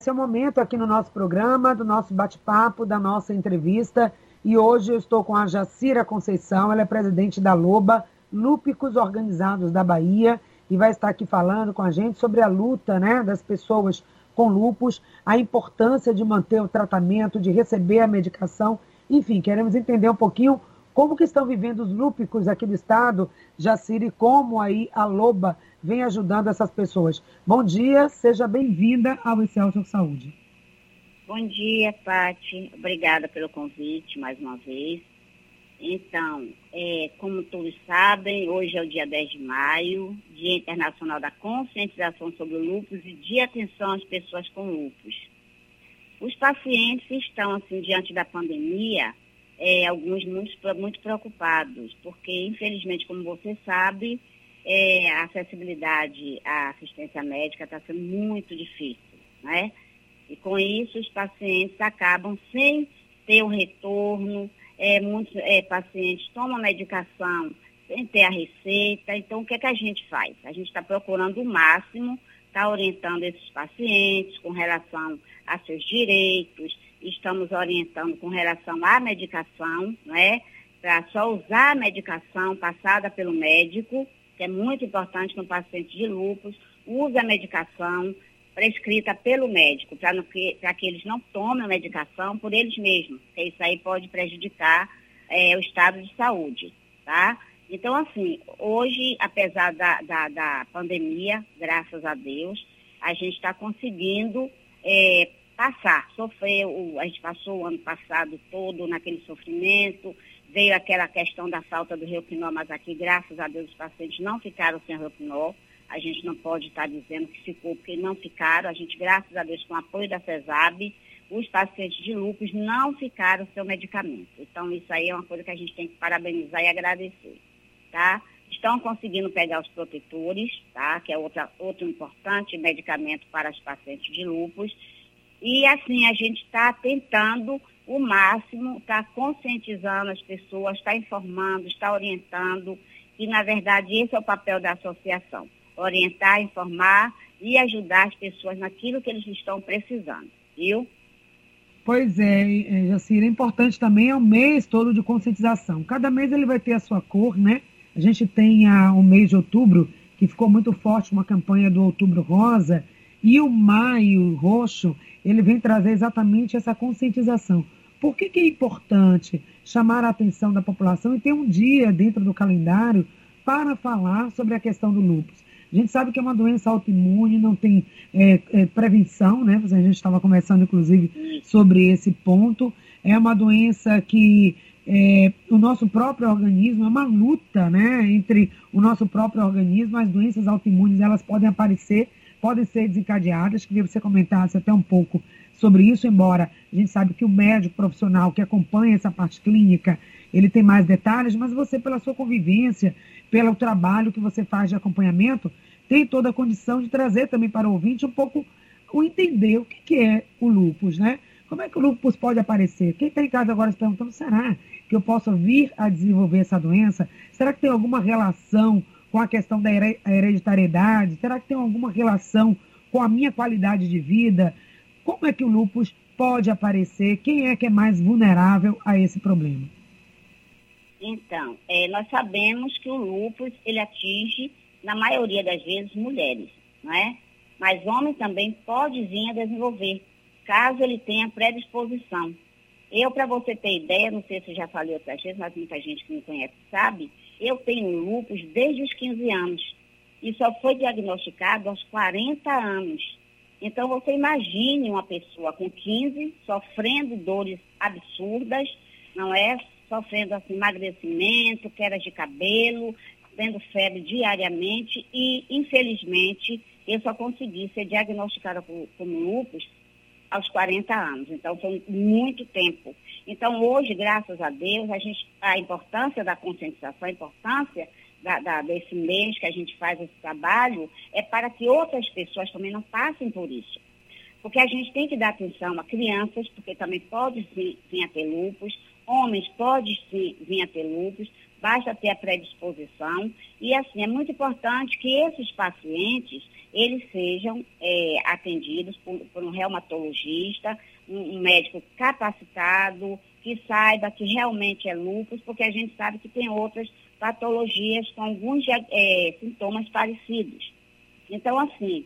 Esse é o momento aqui no nosso programa, do nosso bate-papo, da nossa entrevista. E hoje eu estou com a Jacira Conceição, ela é presidente da LOBA, Lúpicos Organizados da Bahia, e vai estar aqui falando com a gente sobre a luta, né, das pessoas com lúpus, a importância de manter o tratamento, de receber a medicação. Enfim, queremos entender um pouquinho como que estão vivendo os lúpicos aqui do estado, Jacira, e como aí a LOBA vem ajudando essas pessoas. Bom dia, seja bem-vinda ao Excelsior Saúde. Bom dia, Pati. Obrigada pelo convite mais uma vez. Então, como todos sabem, hoje é o dia 10 de maio, Dia Internacional da Conscientização sobre o Lúpus e de atenção às pessoas com lúpus. Os pacientes estão, assim, diante da pandemia, alguns muito preocupados, porque, infelizmente, como você sabe, a acessibilidade à assistência médica está sendo muito difícil, né? E com isso os pacientes acabam sem ter um retorno, muitos pacientes tomam medicação sem ter a receita. Então o que é que a gente faz? A gente está procurando o máximo, está orientando esses pacientes com relação a seus direitos, estamos orientando com relação à medicação, né? Para só usar a medicação passada pelo médico, que é muito importante que um paciente de lúpus use a medicação prescrita pelo médico, para que eles não tomem a medicação por eles mesmos, porque isso aí pode prejudicar o estado de saúde, tá? Então, assim, hoje, apesar da pandemia, graças a Deus, a gente está conseguindo passar, a gente passou o ano passado todo naquele sofrimento, veio aquela questão da falta do Roipinol, mas aqui, graças a Deus, os pacientes não ficaram sem Roipinol. A gente não pode estar dizendo que ficou, porque não ficaram. A gente, graças a Deus, com o apoio da CESAB, os pacientes de lúpus não ficaram sem o medicamento. Então, isso aí é uma coisa que a gente tem que parabenizar e agradecer, tá? Estão conseguindo pegar os protetores, tá? Que é outro importante medicamento para os pacientes de lúpus. E, assim, a gente está tentando o máximo, está conscientizando as pessoas, está informando, está orientando, e, na verdade, esse é o papel da associação. Orientar, informar e ajudar as pessoas naquilo que eles estão precisando, viu? Pois é, Jacira, é importante também, é o mês todo de conscientização. Cada mês ele vai ter a sua cor, né? A gente tem o mês de outubro, que ficou muito forte, uma campanha do Outubro Rosa, e o maio roxo, ele vem trazer exatamente essa conscientização. Por que é importante chamar a atenção da população e ter um dia dentro do calendário para falar sobre a questão do lúpus? A gente sabe que é uma doença autoimune, não tem prevenção, né? A gente estava conversando, inclusive, sobre esse ponto. É uma doença que o nosso próprio organismo, é uma luta, né, entre o nosso próprio organismo. As doenças autoimunes, elas podem aparecer, podem ser desencadeadas. Queria que você comentasse até um pouco sobre isso, embora a gente sabe que o médico profissional que acompanha essa parte clínica, ele tem mais detalhes, mas você, pela sua convivência, pelo trabalho que você faz de acompanhamento, tem toda a condição de trazer também para o ouvinte um pouco o entender o que é o lúpus, né? Como é que o lúpus pode aparecer? Quem está em casa agora se perguntando, será que eu posso vir a desenvolver essa doença? Será que tem alguma relação com a questão da hereditariedade? Será que tem alguma relação com a minha qualidade de vida? Como é que o lúpus pode aparecer? Quem é que é mais vulnerável a esse problema? Então, nós sabemos que o lúpus, ele atinge, na maioria das vezes, mulheres, não é? Mas homem também pode vir a desenvolver, caso ele tenha predisposição. Para você ter ideia, não sei se eu já falei outras vezes, mas muita gente que me conhece sabe, eu tenho lúpus desde os 15 anos e só foi diagnosticado aos 40 anos. Então, você imagine uma pessoa com 15 sofrendo dores absurdas, não é? Sofrendo assim, emagrecimento, quedas de cabelo, tendo febre diariamente e, infelizmente, eu só consegui ser diagnosticada como lúpus aos 40 anos. Então, foi muito tempo. Então, hoje, graças a Deus, a importância da conscientização, a importância desse mês que a gente faz esse trabalho é para que outras pessoas também não passem por isso. Porque a gente tem que dar atenção a crianças, porque também pode vir a ter lúpus, homens podem vir a ter lúpus, basta ter a predisposição. E, assim, é muito importante que esses pacientes, eles sejam atendidos por um reumatologista, um médico capacitado, que saiba que realmente é lúpus, porque a gente sabe que tem outras patologias com alguns sintomas parecidos. Então, assim,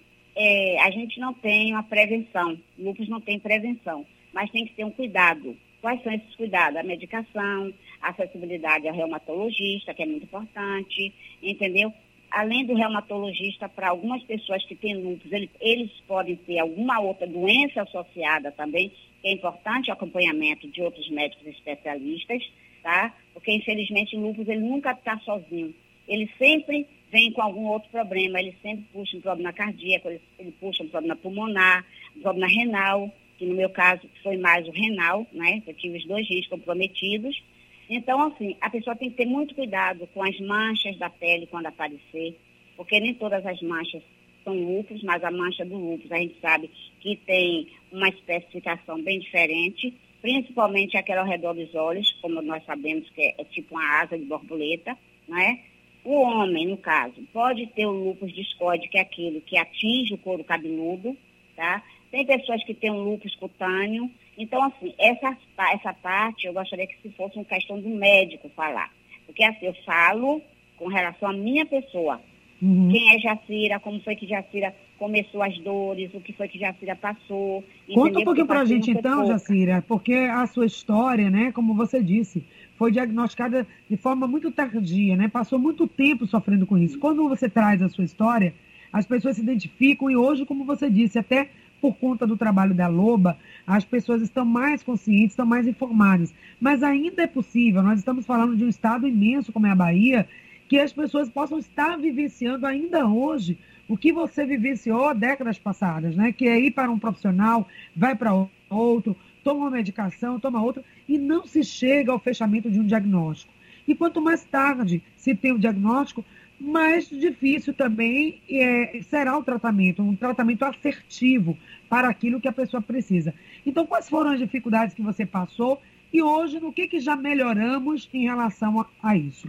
a gente não tem uma prevenção, lúpus não tem prevenção, mas tem que ter um cuidado. Quais são esses cuidados? A medicação, a acessibilidade ao reumatologista, que é muito importante, entendeu? Além do reumatologista, para algumas pessoas que têm lúpus, eles podem ter alguma outra doença associada também, que é importante o acompanhamento de outros médicos especialistas, tá? Porque, infelizmente, o lúpus, ele nunca está sozinho. Ele sempre vem com algum outro problema, ele sempre puxa um problema cardíaco, ele puxa um problema pulmonar, um problema renal, que no meu caso foi mais o renal, né? Eu tive os 2 rins comprometidos. Então, assim, a pessoa tem que ter muito cuidado com as manchas da pele quando aparecer, porque nem todas as manchas são lúpus, mas a mancha do lúpus a gente sabe que tem uma especificação bem diferente, principalmente aquela ao redor dos olhos, como nós sabemos que é tipo uma asa de borboleta, né? O homem, no caso, pode ter o lúpus discoide, que é aquele que atinge o couro cabeludo, tá? Tem pessoas que têm um lúpus cutâneo. Então, assim, essa parte eu gostaria que se fosse uma questão do médico falar. Porque, assim, eu falo com relação à minha pessoa. Uhum. Quem é Jacira, como foi que Jacira começou as dores, o que foi que Jacira passou. Conta um pouquinho pra gente, então, Jacira, porque a sua história, né, como você disse, foi diagnosticada de forma muito tardia, né? Passou muito tempo sofrendo com isso. Quando você traz a sua história, as pessoas se identificam e hoje, como você disse, até por conta do trabalho da Loba, as pessoas estão mais conscientes, estão mais informadas. Mas ainda é possível, nós estamos falando de um estado imenso como é a Bahia, que as pessoas possam estar vivenciando ainda hoje o que você vivenciou décadas passadas, né? Que é ir para um profissional, vai para outro, toma uma medicação, toma outra, e não se chega ao fechamento de um diagnóstico. E quanto mais tarde se tem o diagnóstico, mais difícil também será o tratamento, um tratamento assertivo para aquilo que a pessoa precisa. Então, quais foram as dificuldades que você passou e hoje no que já melhoramos em relação a isso?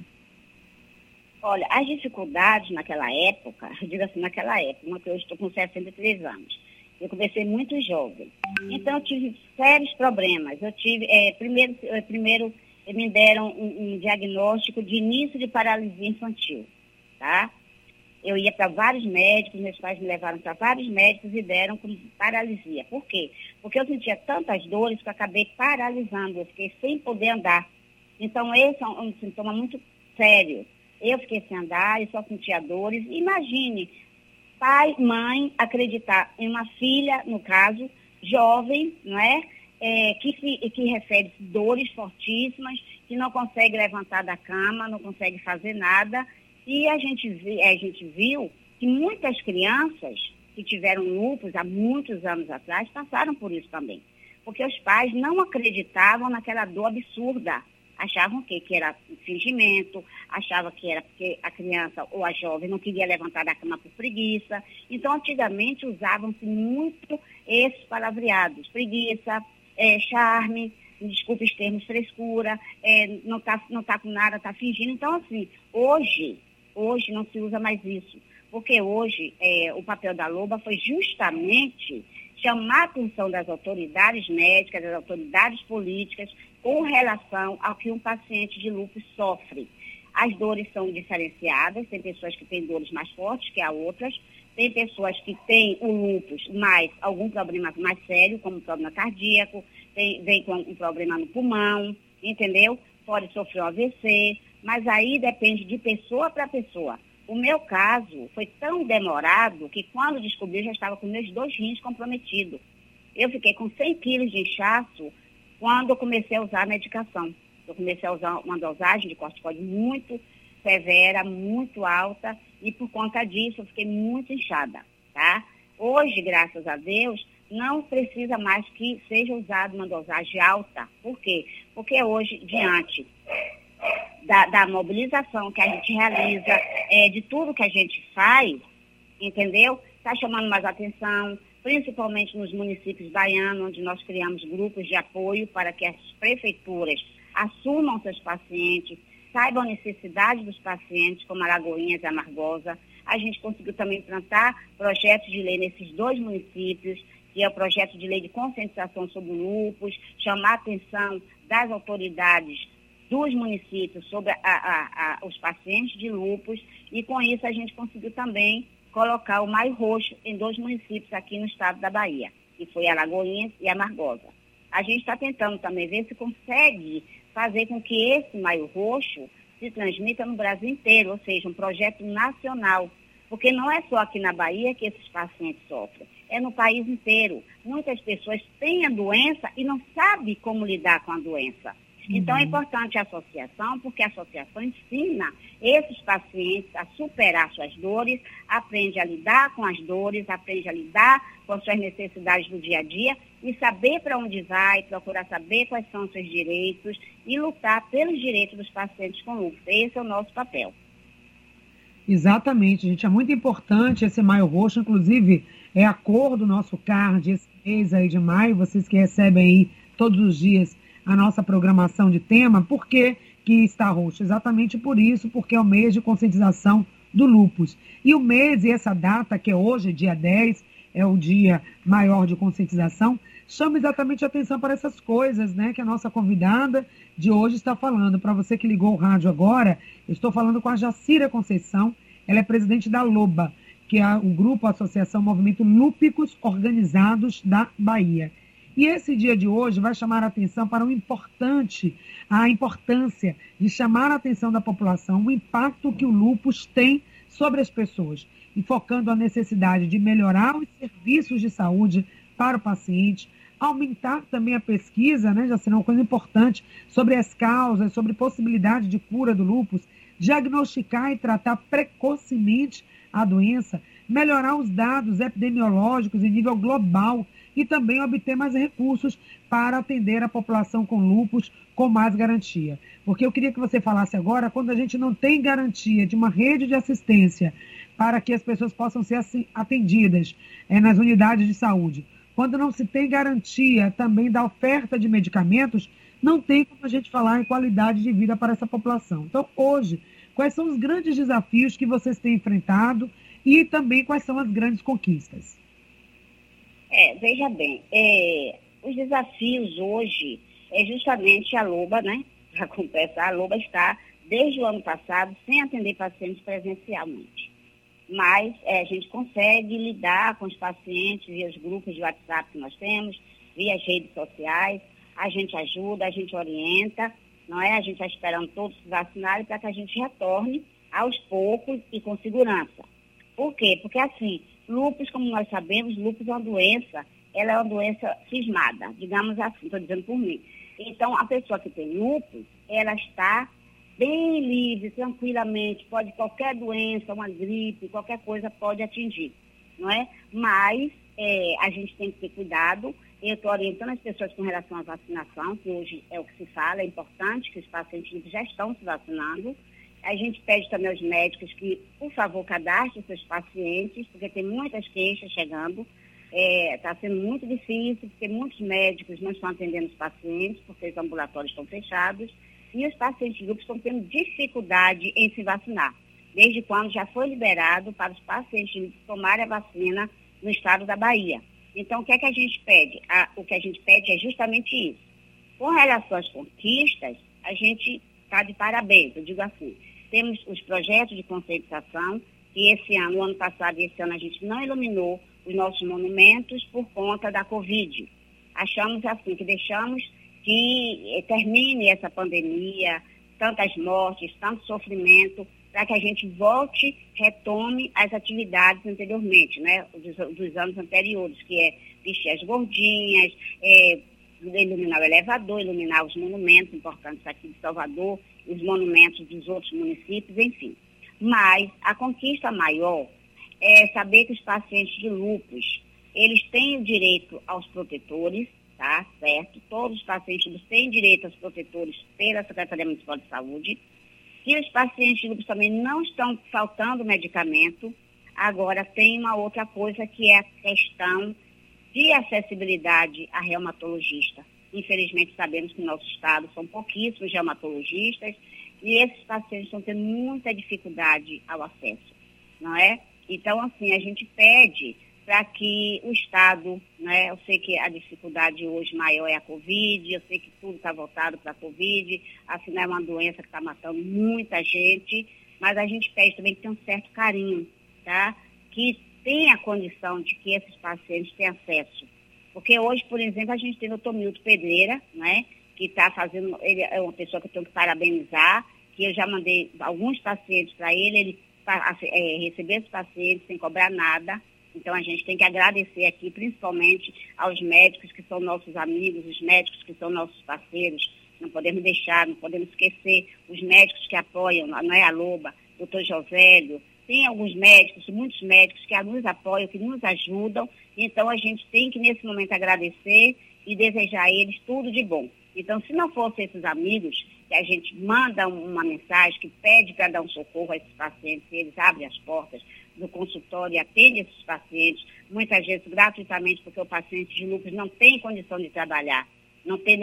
Olha, as dificuldades naquela época, eu digo assim, naquela época, porque eu estou com 63 anos, eu comecei muito jovem. Então, eu tive sérios problemas. Eu tive, primeiro me deram um diagnóstico de início de paralisia infantil, tá? Eu ia para vários médicos, meus pais me levaram para vários médicos e deram com paralisia. Por quê? Porque eu sentia tantas dores que eu acabei paralisando, eu fiquei sem poder andar. Então, esse é um sintoma muito sério. Eu fiquei sem andar, eu só sentia dores. Imagine, pai, mãe, acreditar em uma filha, no caso, jovem, não é? Que refere dores fortíssimas, que não consegue levantar da cama, não consegue fazer nada. E a gente viu que muitas crianças que tiveram lúpus há muitos anos atrás passaram por isso também. Porque os pais não acreditavam naquela dor absurda. Achavam que era fingimento, achavam que era porque a criança ou a jovem não queria levantar da cama por preguiça. Então, antigamente, usavam-se muito esses palavreados. Preguiça, charme, desculpe os termos, frescura, não tá com nada, está fingindo. Então, assim, hoje não se usa mais isso. Porque hoje o papel da Loba foi justamente chamar a atenção das autoridades médicas, das autoridades políticas, com relação ao que um paciente de lúpus sofre. As dores são diferenciadas, tem pessoas que têm dores mais fortes que as outras, tem pessoas que têm o lúpus, mas algum problema mais sério, como um problema cardíaco, vem com um problema no pulmão, entendeu? Pode sofrer um AVC, mas aí depende de pessoa para pessoa. O meu caso foi tão demorado que quando descobri, eu já estava com meus 2 rins comprometidos. Eu fiquei com 100 quilos de inchaço quando eu comecei a usar a medicação. Eu comecei a usar uma dosagem de corticoide muito severa, muito alta, e por conta disso eu fiquei muito inchada, tá? Hoje, graças a Deus, não precisa mais que seja usada uma dosagem alta. Por quê? Porque hoje, diante da mobilização que a gente realiza, de tudo que a gente faz, entendeu? Está chamando mais atenção, principalmente nos municípios baianos, onde nós criamos grupos de apoio para que as prefeituras assumam seus pacientes, saibam a necessidade dos pacientes, como Alagoinhas e Amargosa. A gente conseguiu também implantar projetos de lei nesses 2 municípios, que é o projeto de lei de conscientização sobre o lúpus, chamar a atenção das autoridades dos municípios sobre os pacientes de lúpus, e com isso a gente conseguiu também colocar o Maio Roxo em 2 municípios aqui no estado da Bahia, que foi Alagoinhas e Amargosa. A gente está tentando também ver se consegue fazer com que esse Maio Roxo se transmita no Brasil inteiro, ou seja, um projeto nacional, porque não é só aqui na Bahia que esses pacientes sofrem, é no país inteiro. Muitas pessoas têm a doença e não sabem como lidar com a doença. Então, é importante a associação, porque a associação ensina esses pacientes a superar suas dores, aprende a lidar com as dores, aprende a lidar com as suas necessidades do dia a dia e saber para onde vai, procurar saber quais são os seus direitos e lutar pelos direitos dos pacientes com lúpus. Esse é o nosso papel. Exatamente, gente. É muito importante esse Maio Roxo, inclusive é a cor do nosso card esse mês aí de maio, vocês que recebem aí todos os dias a nossa programação de tema. Por que que está roxo? Exatamente por isso, porque é o mês de conscientização do lúpus. E o mês e essa data, que é hoje, dia 10, é o dia maior de conscientização, chama exatamente a atenção para essas coisas, né, que a nossa convidada de hoje está falando. Para você que ligou o rádio agora, eu estou falando com a Jacira Conceição, ela é presidente da LOBA, que é o grupo, a Associação Movimento Lúpicos Organizados da Bahia. E esse dia de hoje vai chamar a atenção para a importância de chamar a atenção da população, o impacto que o lúpus tem sobre as pessoas, e focando a necessidade de melhorar os serviços de saúde para o paciente, aumentar também a pesquisa, né, já será uma coisa importante, sobre as causas, sobre possibilidade de cura do lúpus, diagnosticar e tratar precocemente a doença, melhorar os dados epidemiológicos em nível global e também obter mais recursos para atender a população com lúpus com mais garantia. Porque eu queria que você falasse agora, quando a gente não tem garantia de uma rede de assistência para que as pessoas possam ser atendidas nas unidades de saúde, quando não se tem garantia também da oferta de medicamentos, não tem como a gente falar em qualidade de vida para essa população. Então, hoje, quais são os grandes desafios que vocês têm enfrentado e também quais são as grandes conquistas? Veja bem, os desafios hoje é justamente a LOBA, né? Para compensar, a LOBA está, desde o ano passado, sem atender pacientes presencialmente. Mas a gente consegue lidar com os pacientes via os grupos de WhatsApp que nós temos, via as redes sociais, a gente ajuda, a gente orienta, não é? A gente está esperando todos se vacinarem para que a gente retorne aos poucos e com segurança. Por quê? Porque assim, lúpus, como nós sabemos, lúpus é uma doença, ela é uma doença cismada, digamos assim, estou dizendo por mim. Então, a pessoa que tem lúpus, ela está bem livre, tranquilamente, pode qualquer doença, uma gripe, qualquer coisa pode atingir, não é? Mas a gente tem que ter cuidado. Eu estou orientando as pessoas com relação à vacinação, que hoje é o que se fala, é importante que os pacientes já estão se vacinando. A gente pede também aos médicos que, por favor, cadastrem seus pacientes, porque tem muitas queixas chegando. Está sendo muito difícil, porque muitos médicos não estão atendendo os pacientes, porque os ambulatórios estão fechados, e os pacientes de lúpus estão tendo dificuldade em se vacinar, desde quando já foi liberado para os pacientes de lúpus tomarem a vacina no estado da Bahia. Então, o que é que a gente pede? O que a gente pede é justamente isso. Com relação às conquistas, a gente está de parabéns, eu digo assim. Temos os projetos de conscientização, que o ano passado e esse ano a gente não iluminou os nossos monumentos por conta da Covid. Achamos assim, que deixamos que termine essa pandemia, tantas mortes, tanto sofrimento, para que a gente retome as atividades anteriormente, né, dos anos anteriores, que é vestir as gordinhas, iluminar o elevador, iluminar os monumentos importantes aqui de Salvador, os monumentos dos outros municípios, enfim. Mas a conquista maior é saber que os pacientes de lúpus, eles têm o direito aos protetores, tá? Certo? Todos os pacientes têm direito aos protetores pela Secretaria Municipal de Saúde. E os pacientes de lúpus também não estão faltando medicamento. Agora, tem uma outra coisa que é a questão de acessibilidade a reumatologista. Infelizmente, sabemos que no nosso estado são pouquíssimos reumatologistas e esses pacientes estão tendo muita dificuldade ao acesso. não é? Então, assim, a gente pede para que o Estado, né, eu sei que a dificuldade hoje maior é a Covid, eu sei que tudo está voltado para a Covid, assim, é uma doença que está matando muita gente, mas a gente pede também que tenha um certo carinho, tá? Que tenha a condição de que esses pacientes tenham acesso. Porque hoje, por exemplo, a gente tem o Dr. Milton Pedreira, né, que está fazendo, ele é uma pessoa que eu tenho que parabenizar, que eu já mandei alguns pacientes para ele receber esses pacientes sem cobrar nada. Então, a gente tem que agradecer aqui, principalmente aos médicos que são nossos amigos, os médicos que são nossos parceiros. Não podemos deixar, não podemos esquecer os médicos que apoiam, não é a Loba, doutor Josélio. Tem alguns médicos, muitos médicos que nos apoiam, que nos ajudam. Então, a gente tem que, nesse momento, agradecer e desejar a eles tudo de bom. Então, se não fossem esses amigos, que a gente manda uma mensagem que pede para dar um socorro a esses pacientes, eles abrem as portas do consultório e atendem esses pacientes, muitas vezes gratuitamente, porque o paciente de lúpus não tem condição de trabalhar, não tem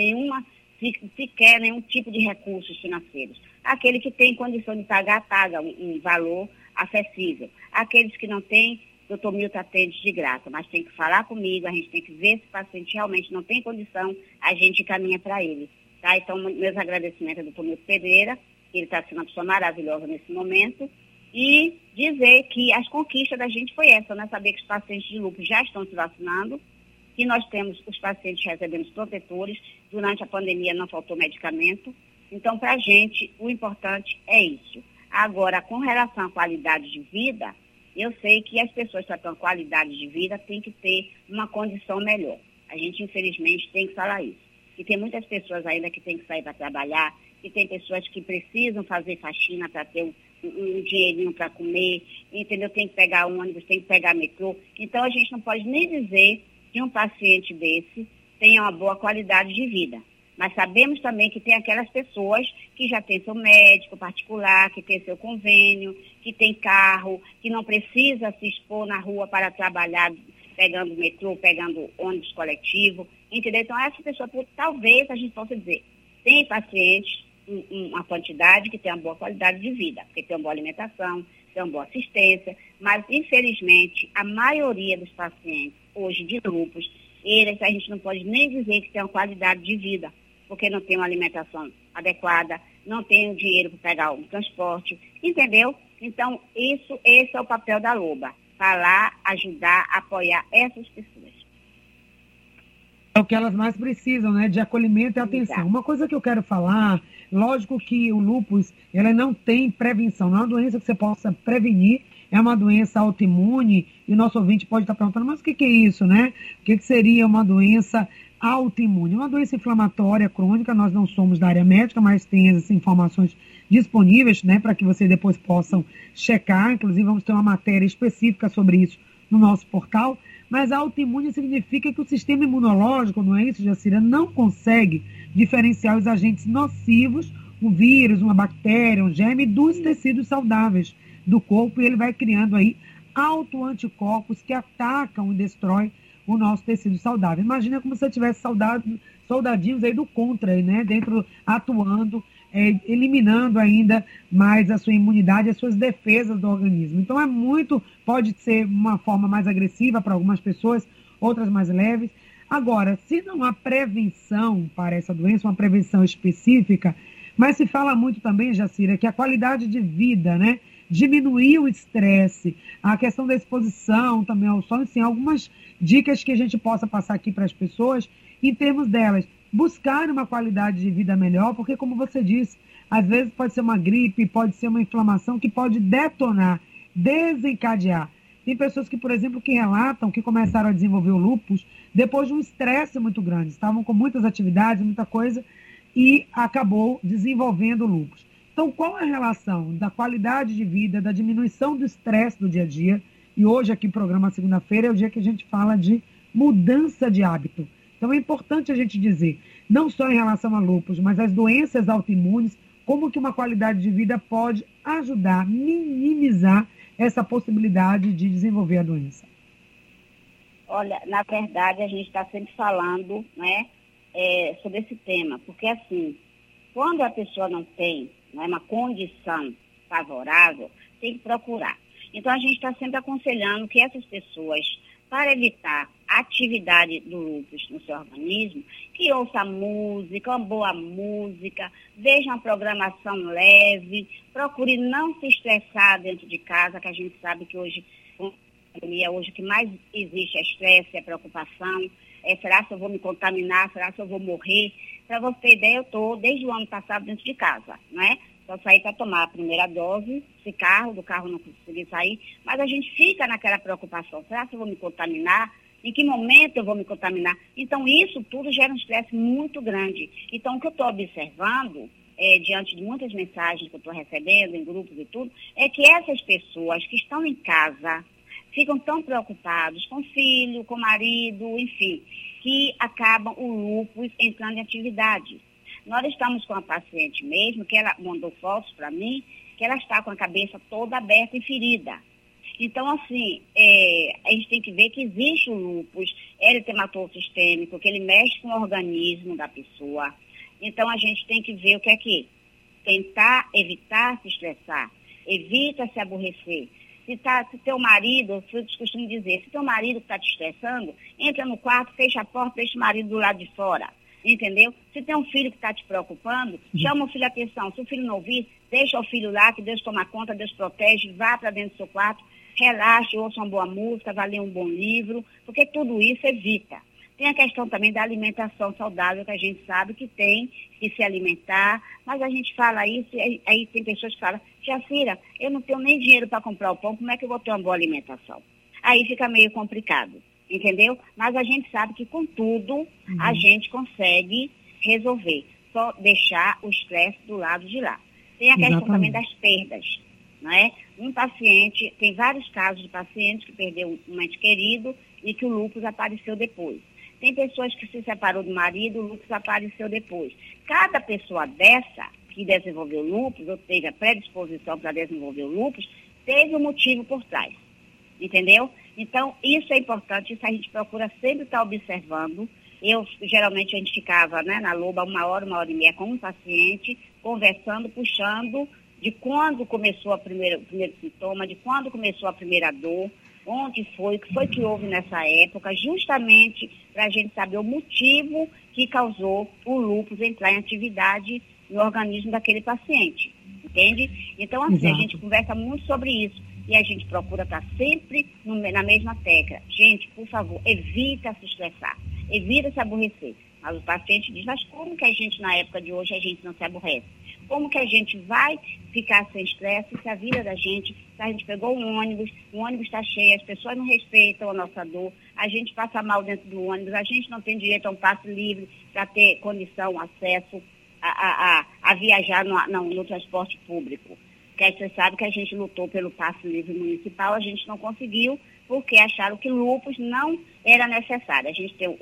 sequer nenhum tipo de recursos financeiros. Aquele que tem condição de pagar um valor acessível. Aqueles que não têm, o Dr. Milton atende de graça, mas tem que falar comigo, a gente tem que ver se o paciente realmente não tem condição, a gente encaminha para ele. Tá? Então, meus agradecimentos ao Dr. Milton Pedreira, que ele está sendo uma pessoa maravilhosa nesse momento, e dizer que as conquistas da gente foi essa, né? Saber que os pacientes de lúpus já estão se vacinando, que nós temos os pacientes recebendo os protetores, durante a pandemia não faltou medicamento. Então, para a gente, o importante é isso. Agora, com relação à qualidade de vida, eu sei que as pessoas que têm qualidade de vida têm que ter uma condição melhor. A gente, infelizmente, tem que falar isso. E tem muitas pessoas ainda que têm que sair para trabalhar, e tem pessoas que precisam fazer faxina para ter um dinheirinho para comer, entendeu? Tem que pegar ônibus, tem que pegar metrô. Então, a gente não pode nem dizer que um paciente desse tenha uma boa qualidade de vida. Mas sabemos também que tem aquelas pessoas que já têm seu médico particular, que tem seu convênio, que tem carro, que não precisa se expor na rua para trabalhar pegando metrô, pegando ônibus coletivo, entendeu? Então, essa pessoa, talvez a gente possa dizer, tem pacientes, uma quantidade que tem uma boa qualidade de vida, porque tem uma boa alimentação, tem uma boa assistência, mas, infelizmente, a maioria dos pacientes hoje de lúpus, eles a gente não pode nem dizer que tem uma qualidade de vida, porque não tem uma alimentação adequada, não tem o dinheiro para pegar um transporte, entendeu? Então, esse é o papel da Loba, falar, ajudar, apoiar essas pessoas. É o que elas mais precisam, né? De acolhimento e atenção. Exato. Uma coisa que eu quero falar, lógico que o lúpus, ela não tem prevenção, não é uma doença que você possa prevenir, é uma doença autoimune, e o nosso ouvinte pode estar perguntando, mas o que é isso, né? O que seria uma doença autoimune? Uma doença inflamatória crônica, nós não somos da área médica, mas tem essas informações disponíveis, né, para que vocês depois possam checar, inclusive vamos ter uma matéria específica sobre isso no nosso portal. Mas a autoimune significa que o sistema imunológico, não é isso, Jacira, não consegue diferenciar os agentes nocivos, um vírus, uma bactéria, um germe, dos tecidos saudáveis do corpo, e ele vai criando aí autoanticorpos que atacam e destroem o nosso tecido saudável. Imagina como se você tivesse soldadinhos aí do contra, né, dentro, atuando, eliminando ainda mais a sua imunidade, as suas defesas do organismo. Então pode ser uma forma mais agressiva para algumas pessoas, outras mais leves. Agora, se não há prevenção para essa doença, uma prevenção específica, mas se fala muito também, Jacira, que a qualidade de vida, né, diminuir o estresse, a questão da exposição também ao sol, assim, algumas dicas que a gente possa passar aqui para as pessoas, em termos delas, buscar uma qualidade de vida melhor, porque, como você disse, às vezes pode ser uma gripe, pode ser uma inflamação que pode detonar, desencadear. Tem pessoas que, por exemplo, que relatam que começaram a desenvolver o lúpus depois de um estresse muito grande. Estavam com muitas atividades, muita coisa, e acabou desenvolvendo o lúpus. Então, qual é a relação da qualidade de vida, da diminuição do estresse do dia a dia? E hoje, aqui no programa Segunda-feira, é o dia que a gente fala de mudança de hábito. Então, é importante a gente dizer, não só em relação a lúpus, mas as doenças autoimunes, como que uma qualidade de vida pode ajudar a minimizar essa possibilidade de desenvolver a doença. Olha, na verdade, a gente está sempre falando, né, sobre esse tema, porque, assim, quando a pessoa não tem, né, uma condição favorável, tem que procurar. Então, a gente está sempre aconselhando que essas pessoas, para evitar a atividade do lúpus no seu organismo, que ouça música, uma boa música, veja uma programação leve, procure não se estressar dentro de casa, que a gente sabe que hoje, com a pandemia, hoje o que mais existe é estresse, é preocupação. Será que eu vou me contaminar? Será que eu vou morrer? Para você ter ideia, eu estou desde o ano passado dentro de casa, não é? Só saí para tomar a primeira dose, do carro não consegui sair, mas a gente fica naquela preocupação. Será que eu vou me contaminar? Em que momento eu vou me contaminar? Então, isso tudo gera um estresse muito grande. Então, o que eu estou observando, diante de muitas mensagens que eu estou recebendo em grupos e tudo, é que essas pessoas que estão em casa ficam tão preocupados com o filho, com o marido, enfim, que acabam o lúpus entrando em atividade. Nós estamos com uma paciente mesmo, que ela mandou fotos para mim, que ela está com a cabeça toda aberta e ferida. Então, assim, a gente tem que ver que existe o lúpus eritematoso sistêmico, que ele mexe com o organismo da pessoa. Então, a gente tem que ver o que é que tentar evitar se estressar, evita se aborrecer. Se teu marido, eu costumo dizer, se teu marido está te estressando, entra no quarto, fecha a porta, deixa o marido do lado de fora. Entendeu? Se tem um filho que está te preocupando, chama o filho a atenção. Se o filho não ouvir, deixa o filho lá, que Deus toma conta, Deus protege, vá para dentro do seu quarto, relaxe, ouça uma boa música, vá ler um bom livro, porque tudo isso evita. Tem a questão também da alimentação saudável, que a gente sabe que tem que se alimentar, mas a gente fala isso, e aí tem pessoas que falam, Jacira, eu não tenho nem dinheiro para comprar o pão, como é que eu vou ter uma boa alimentação? Aí fica meio complicado. Entendeu? Mas a gente sabe que, com tudo, a gente consegue resolver. Só deixar o estresse do lado de lá. Tem a questão também das perdas, não é? Tem vários casos de pacientes que perdeu um ente querido e que o lúpus apareceu depois. Tem pessoas que se separou do marido, o lúpus apareceu depois. Cada pessoa dessa que desenvolveu lúpus, ou teve a predisposição para desenvolver o lúpus, teve um motivo por trás. Entendeu? Então, isso é importante, isso a gente procura sempre estar observando. Geralmente, a gente ficava, né, na Loba 1 hora e meia com um paciente, conversando, puxando de quando começou o primeiro sintoma, de quando começou a primeira dor, onde foi, o que foi que houve nessa época, justamente para a gente saber o motivo que causou o lúpus entrar em atividade no organismo daquele paciente. Entende? Então, assim, a gente conversa muito sobre isso. E a gente procura estar sempre na mesma tecla. Gente, por favor, evita se estressar, evita se aborrecer. Mas o paciente diz, mas como que a gente, na época de hoje, a gente não se aborrece? Como que a gente vai ficar sem estresse se a vida da gente, se a gente pegou um ônibus, o ônibus está cheio, as pessoas não respeitam a nossa dor, a gente passa mal dentro do ônibus, a gente não tem direito a um passe livre para ter condição, acesso a viajar no transporte público. Porque você sabe que a gente lutou pelo passe livre municipal, a gente não conseguiu, porque acharam que lúpus não era necessário. A gente tem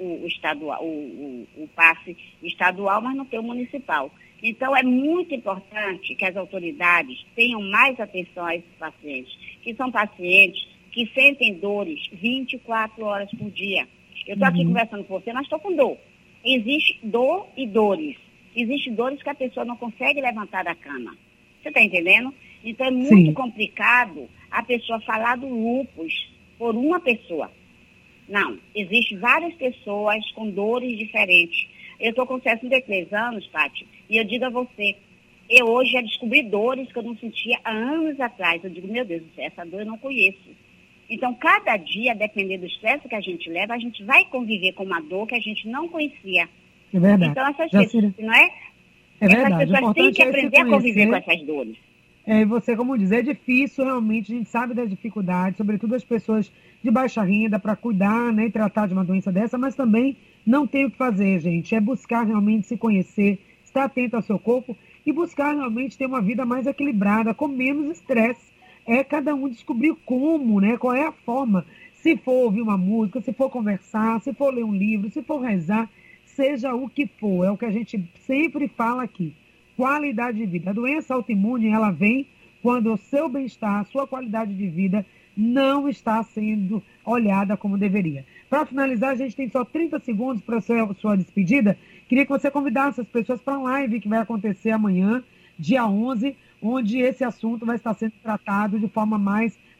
o passe estadual, mas não tem o municipal. Então, é muito importante que as autoridades tenham mais atenção a esses pacientes, que são pacientes que sentem dores 24 horas por dia. Eu estou aqui conversando com você, mas estou com dor. Existe dor e dores. Existem dores que a pessoa não consegue levantar da cama. Você está entendendo? Então, é muito complicado a pessoa falar do lúpus por uma pessoa. Não, existem várias pessoas com dores diferentes. Eu estou com 63 anos, Paty, e eu digo a você, eu hoje já descobri dores que eu não sentia há anos atrás. Eu digo, meu Deus do céu, essa dor eu não conheço. Então, cada dia, dependendo do estresse que a gente leva, a gente vai conviver com uma dor que a gente não conhecia. É verdade. Então, essas pessoas, não é? É verdade. Essas pessoas têm que aprender a conviver com essas dores. E você, como diz, é difícil realmente, a gente sabe das dificuldades, sobretudo as pessoas de baixa renda, para cuidar, né, e tratar de uma doença dessa, mas também não tem o que fazer, gente. É buscar realmente se conhecer, estar atento ao seu corpo e buscar realmente ter uma vida mais equilibrada, com menos estresse. É cada um descobrir como, né, qual é a forma. Se for ouvir uma música, se for conversar, se for ler um livro, se for rezar, seja o que for. É o que a gente sempre fala aqui. Qualidade de vida. A doença autoimune, ela vem quando o seu bem-estar, a sua qualidade de vida não está sendo olhada como deveria. Para finalizar, a gente tem só 30 segundos para a sua despedida. Queria que você convidasse as pessoas para a live que vai acontecer amanhã, dia 11, onde esse assunto vai estar sendo tratado de forma mais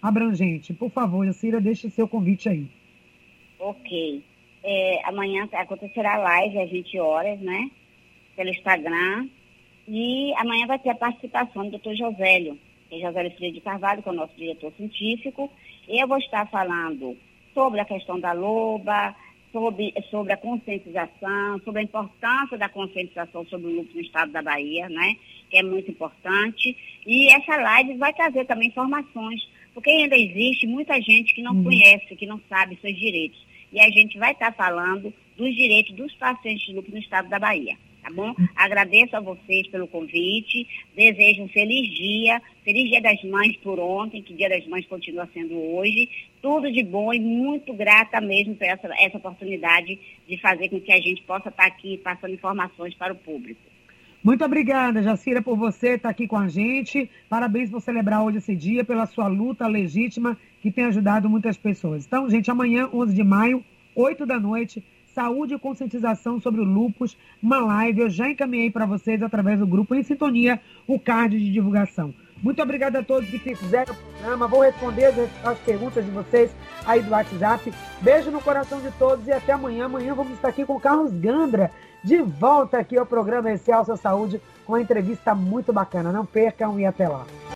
abrangente. Por favor, Jacira, deixe seu convite aí. Ok. Amanhã acontecerá a live às 20 horas, né? Pelo Instagram. E amanhã vai ter a participação do Dr. Josélio, que é Josélio Freire de Carvalho, que é o nosso diretor científico. Eu vou estar falando sobre a questão da loba, sobre a conscientização, sobre a importância da conscientização sobre o lúpus no estado da Bahia, né? Que é muito importante. E essa live vai trazer também informações, porque ainda existe muita gente que não conhece, que não sabe seus direitos. E a gente vai estar falando dos direitos dos pacientes de lúpus no estado da Bahia, tá bom? Agradeço a vocês pelo convite, desejo um feliz Dia das Mães por ontem, que Dia das Mães continua sendo hoje. Tudo de bom e muito grata mesmo por essa oportunidade de fazer com que a gente possa estar aqui passando informações para o público. Muito obrigada, Jacira, por você estar aqui com a gente. Parabéns por celebrar hoje esse dia, pela sua luta legítima, que tem ajudado muitas pessoas. Então, gente, amanhã, 11 de maio, 8 da noite, Saúde e Conscientização sobre o Lúpus, uma live. Eu já encaminhei para vocês, através do grupo Em Sintonia, o card de divulgação. Muito obrigada a todos que fizeram o programa. Vou responder as perguntas de vocês aí do WhatsApp. Beijo no coração de todos e até amanhã. Amanhã vamos estar aqui com o Carlos Gandra, de volta aqui ao programa Excelsior Saúde, com uma entrevista muito bacana. Não percam e até lá.